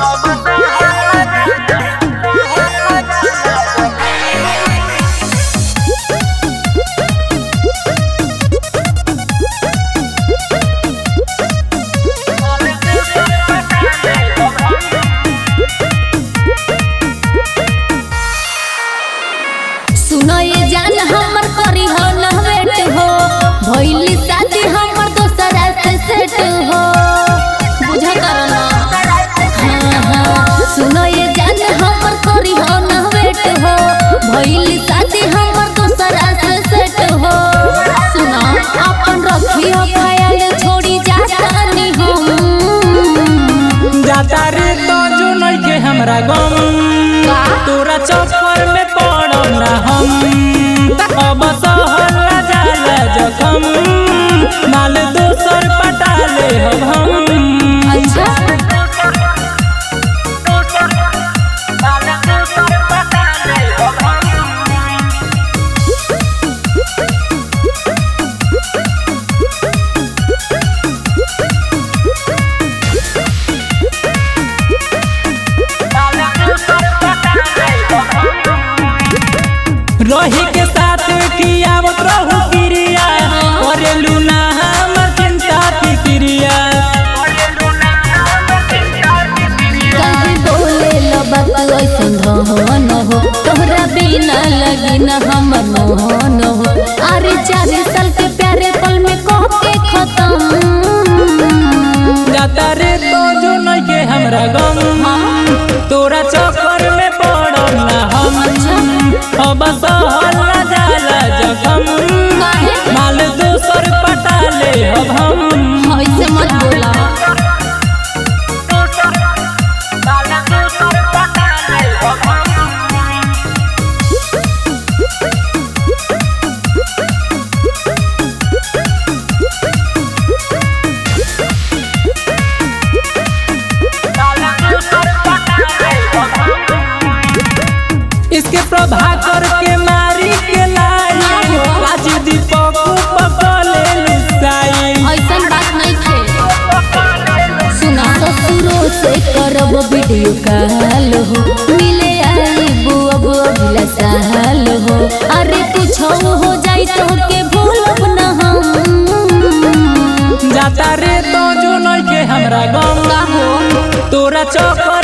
सुनो ये जान हमर करी हो न वेट हो भइली शादी हमर दोसरा से सेट हो बुझा करो ना। हाँ सुनो ये जान हमर करी हो न वेट हो भइली शादी हमर दोसरा से सेट हो। सुनो अपन रखियो ख्याल छोड़ी जातानी हम जाता रे तो जो नइखे हमरा गम तोरा चक्कर में पड़म ना हम अब सहला जाला जखम माल दोसर पटा ले हम। अच्छा रही के साथ कियावत रहू क्रिया करेलू ना हमर चिंता फिक्रिया कहीं बोले लबक ऐसन धन हो तोहरा बिना लगी न हमर मोहन हो। अरे 4 साल के प्यारे पल में कह के खत्म जाता रे तो जो नइखे हमरा गम तोरा चक्कर में पड़म ना हम अब सहला जाला जखम माल दोसर पटा ले हम। ऐसे मत बोला इसके प्रभाकर के मारी के लाई राजी दीपक पकले लुसाई ऐसन बात नहीं थे। सुना ससुरों से करब वीडियो कॉल हो मिले आई बुअब अगला साल हो। अरे कुछ हो जाई तो के भूलब न हम जाता रे तो जो नइखे हमरा गम तोरा चक्कर